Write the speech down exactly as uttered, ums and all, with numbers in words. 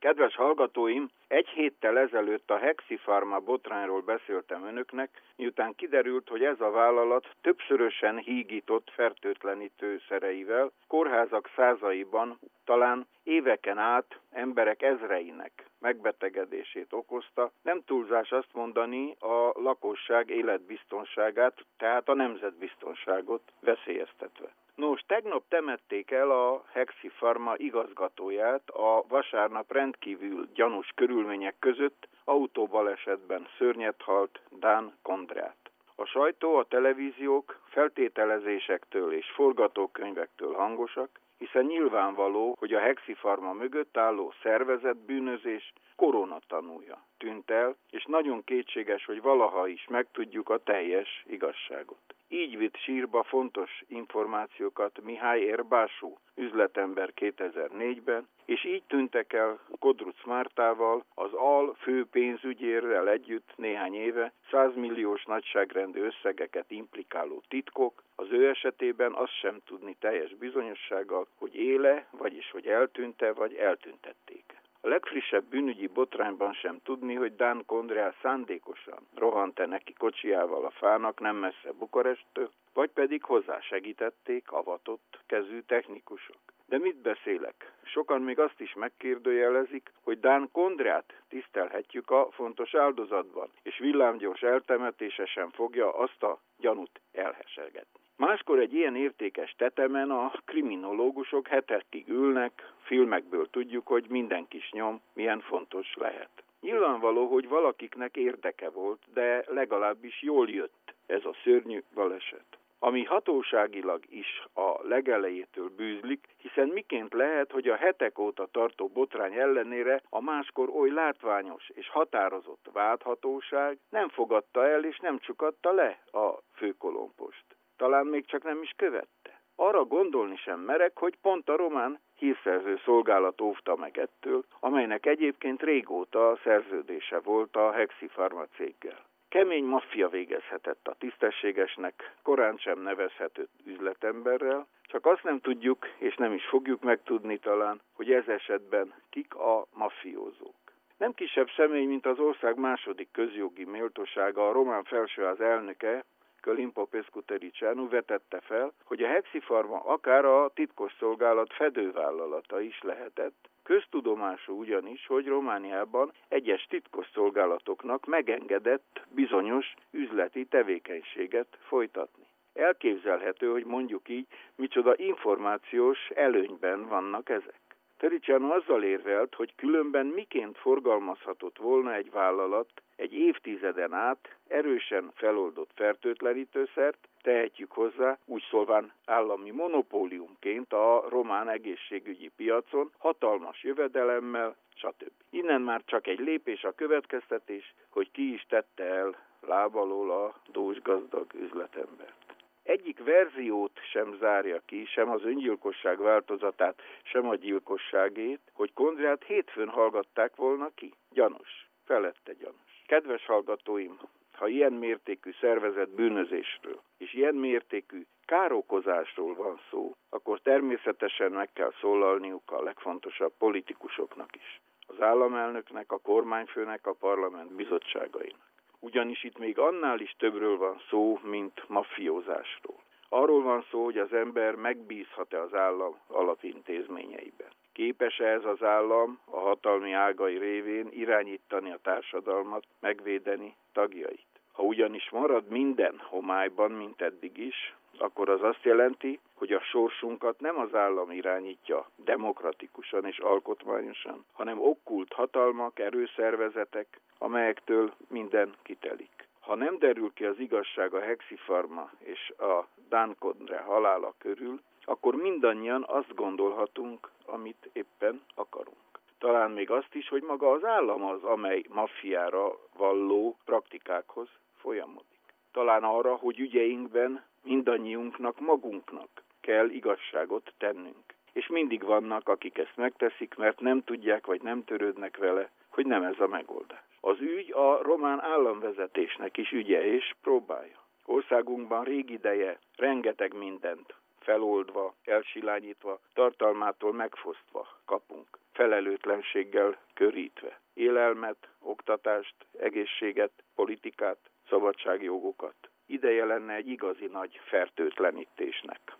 Kedves hallgatóim, egy héttel ezelőtt a Hexifarma botrányról beszéltem önöknek, miután kiderült, hogy ez a vállalat többszörösen hígított fertőtlenítőszereivel kórházak százaiban, talán éveken át emberek ezreinek megbetegedését okozta, nem túlzás azt mondani, a lakosság életbiztonságát, tehát a nemzetbiztonságot veszélyeztetve. Nos, tegnap temették el a Hexifarma igazgatóját a vasárnap rendkívül gyanús körülmények között autóbalesetben szörnyet halt Dán Kondrát. A sajtó, a televíziók feltételezésektől és forgatókönyvektől hangosak, hiszen nyilvánvaló, hogy a Hexifarma mögött álló szervezett bűnözés koronatanúja tűnt el, és nagyon kétséges, hogy valaha is megtudjuk a teljes igazságot. Így vitt sírba fontos információkat Mihály Érbású üzletember kétezer-négyben, és így tűntek el Kodruc Mártával, az AL fő pénzügyérrel együtt néhány éve százmilliós nagyságrendű összegeket implikáló titkok, az ő esetében azt sem tudni teljes bizonyossággal, hogy éle, vagyis hogy eltűnte, vagy eltüntették. A legfrissebb bűnügyi botrányban sem tudni, hogy Dán Kondrá szándékosan rohant-e neki kocsijával a fának nem messze Bukaresttől, vagy pedig hozzásegítették avatott kezű technikusok. De mit beszélek? Sokan még azt is megkérdőjelezik, hogy Dán Kondrát tisztelhetjük a fontos áldozatban, és villámgyors eltemetése sem fogja azt a gyanút elhesegetni. Máskor egy ilyen értékes tetemen a kriminológusok hetekig ülnek, filmekből tudjuk, hogy minden kis nyom milyen fontos lehet. Nyilvánvaló, hogy valakiknek érdeke volt, de legalábbis jól jött ez a szörnyű baleset. Ami hatóságilag is a legelejétől bűzlik, hiszen miként lehet, hogy a hetek óta tartó botrány ellenére a máskor oly látványos és határozott vádhatóság nem fogadta el és nem csukatta le a főkolompost. Talán még csak nem is követte. Arra gondolni sem merek, hogy pont a román hírszerző szolgálat óvta meg ettől, amelynek egyébként régóta a szerződése volt a Hexifarma céggel. Kemény maffia végezhetett a tisztességesnek, korán sem nevezhető üzletemberrel, csak azt nem tudjuk, és nem is fogjuk megtudni talán, hogy ez esetben kik a maffiózók. Nem kisebb személy, mint az ország második közjogi méltósága, a román felsőház elnöke, Călin Popescu Tăriceanu vetette fel, hogy a Hexifarma akár a titkosszolgálat fedővállalata is lehetett. Köztudomású ugyanis, hogy Romániában egyes titkosszolgálatoknak megengedett bizonyos üzleti tevékenységet folytatni. Elképzelhető, hogy mondjuk így, micsoda információs előnyben vannak ezek. Tăriceanu azzal érvelt, hogy különben miként forgalmazhatott volna egy vállalat egy évtizeden át erősen feloldott fertőtlenítőszert, tehetjük hozzá, úgy szólván állami monopóliumként a román egészségügyi piacon, hatalmas jövedelemmel, stb. Innen már csak egy lépés a következtetés, hogy ki is tette el láb alól a dúsgazdag üzletembert. Egyik verziót sem zárja ki, sem az öngyilkosság változatát, sem a gyilkosságét, hogy Kondrát hétfőn hallgatták volna ki. Gyanús, felette gyanús. Kedves hallgatóim, ha ilyen mértékű szervezett bűnözésről és ilyen mértékű károkozásról van szó, akkor természetesen meg kell szólalniuk a legfontosabb politikusoknak is. Az államelnöknek, a kormányfőnek, a parlament bizottságainak. Ugyanis itt még annál is többről van szó, mint maffiózásról. Arról van szó, hogy az ember megbízhat-e az állam alapintézményeiben. Képes-e ez az állam a hatalmi ágai révén irányítani a társadalmat, megvédeni tagjait? Ha ugyanis marad minden homályban, mint eddig is, akkor az azt jelenti, hogy a sorsunkat nem az állam irányítja demokratikusan és alkotmányosan, hanem okkult hatalmak, erőszervezetek, amelyektől minden kitelik. Ha nem derül ki az igazság a Hexifarma és a Dán Kondrá halála körül, akkor mindannyian azt gondolhatunk, amit éppen akarunk. Talán még azt is, hogy maga az állam az, amely maffiára valló praktikákhoz folyamodik. Talán arra, hogy ügyeinkben mindannyiunknak magunknak kell igazságot tennünk. És mindig vannak, akik ezt megteszik, mert nem tudják vagy nem törődnek vele, hogy nem ez a megoldás. Az ügy a román államvezetésnek is ügye és próbálja. Országunkban rég ideje rengeteg mindent feloldva, elsilányítva, tartalmától megfosztva kapunk. felelőtlenséggel körítve. Élelmet, oktatást, egészséget, politikát, szabadságjogokat. Ideje lenne egy igazi nagy fertőtlenítésnek.